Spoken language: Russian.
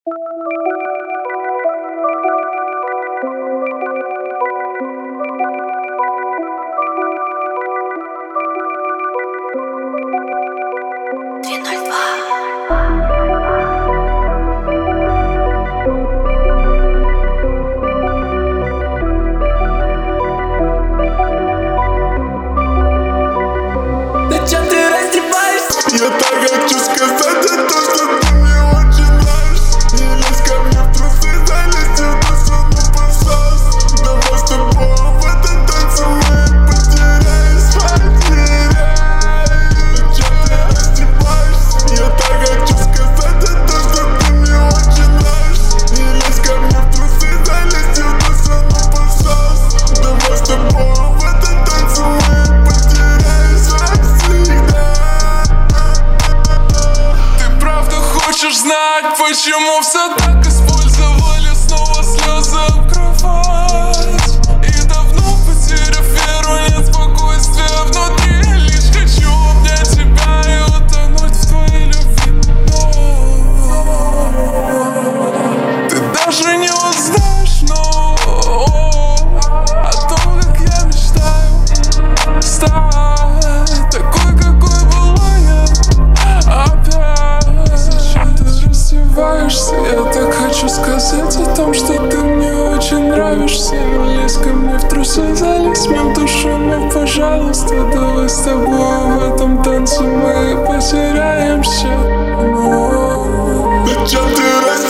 Зачем ты раздеваешься? Я так хочу сказать это, что ты мне очень нравишься. Не лезь ко мне в трусы, залезь в душу, ну пожалуйста. Давай с тобой в этом танце мы потеряемся. Зачем ты раздеваешься? Я так хочу сказать это, что ты мне очень нравишься. Не лезь ко мне в трусы, залезь в душу, ну пожалуйста. Давай с тобой в этом танце мы потеряемся всегда. Хочешь знать, почему все так использовали снова слезы об кровать? И давно, потеряв веру, нет спокойствия внутри. Лишь хочу обнять тебя и утонуть в твоей любви. Но ты даже не узнаешь, о том, как я мечтаю стать такой, какой была я опять. Я так хочу сказать о том, что ты мне очень нравишься. Не лезь ко мне в трусы, залезь мне в душу, но пожалуйста, давай с тобой в этом танце мы потеряемся. Зачем ты